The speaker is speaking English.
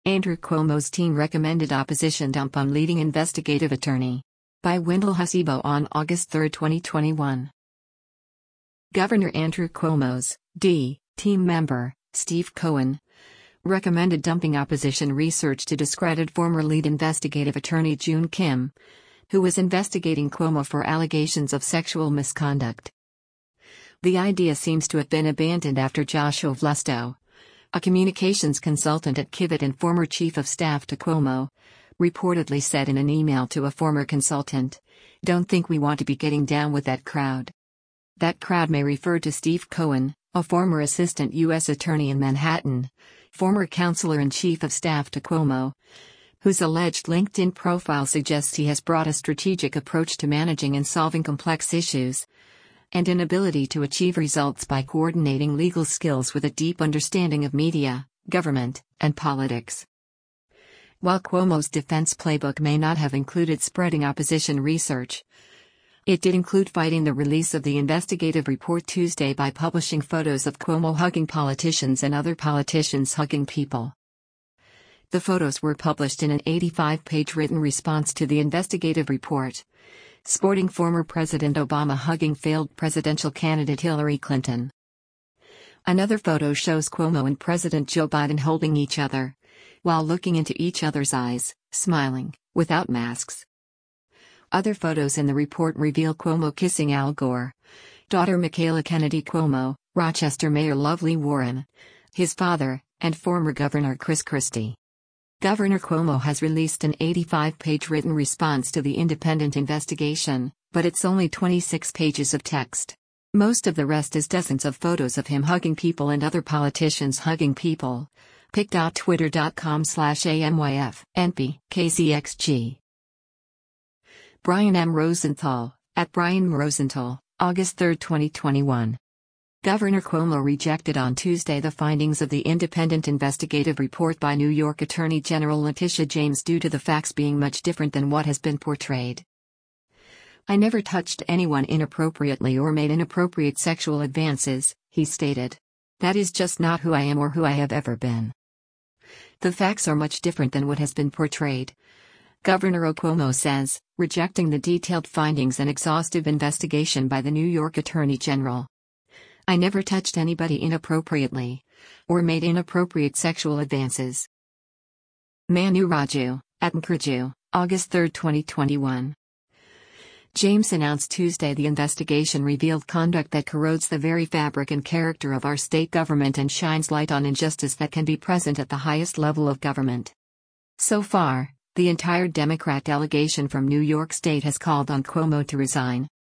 Andrew Cuomo's team recommended opposition dump on leading investigative attorney. By Wendell Hasibo on August 3, 2021. Governor Andrew Cuomo's team member, Steve Cohen, recommended dumping opposition research to discredit former lead investigative attorney June Kim, who was investigating Cuomo for allegations of sexual misconduct. The idea seems to have been abandoned after Joshua Vlusto, a communications consultant at Kivett and former chief of staff to Cuomo, reportedly said in an email to a former consultant, "Don't think we want to be getting down with that crowd." That crowd may refer to Steve Cohen, a former assistant U.S. attorney in Manhattan, former counselor and chief of staff to Cuomo, whose alleged LinkedIn profile suggests he has brought a strategic approach to managing and solving complex issues, and an ability to achieve results by coordinating legal skills with a deep understanding of media, government, and politics. While Cuomo's defense playbook may not have included spreading opposition research, it did include fighting the release of the investigative report Tuesday by publishing photos of Cuomo hugging politicians and other politicians hugging people. The photos were published in an 85-page written response to the investigative report, sporting former President Obama hugging failed presidential candidate Hillary Clinton. Another photo shows Cuomo and President Joe Biden holding each other, while looking into each other's eyes, smiling, without masks. Other photos in the report reveal Cuomo kissing Al Gore, daughter Michaela Kennedy Cuomo, Rochester Mayor Lovely Warren, his father, and former Governor Chris Christie. Governor Cuomo has released an 85-page written response to the independent investigation, but it's only 26 pages of text. Most of the rest is dozens of photos of him hugging people and other politicians hugging people. pic.twitter.com/AMYF, NP, KCXG. Brian M. Rosenthal, at Brian Rosenthal, August 3, 2021. Governor Cuomo rejected on Tuesday the findings of the independent investigative report by New York Attorney General Letitia James due to the facts being much different than what has been portrayed. "I never touched anyone inappropriately or made inappropriate sexual advances," he stated. "That is just not who I am or who I have ever been. The facts are much different than what has been portrayed," Governor Cuomo says, rejecting the detailed findings and exhaustive investigation by the New York Attorney General. "I never touched anybody inappropriately or made inappropriate sexual advances." Manu Raju, at Mkraju, August 3, 2021. James announced Tuesday the investigation revealed conduct that corrodes the very fabric and character of our state government and shines light on injustice that can be present at the highest level of government. So far, the entire Democrat delegation from New York State has called on Cuomo to resign.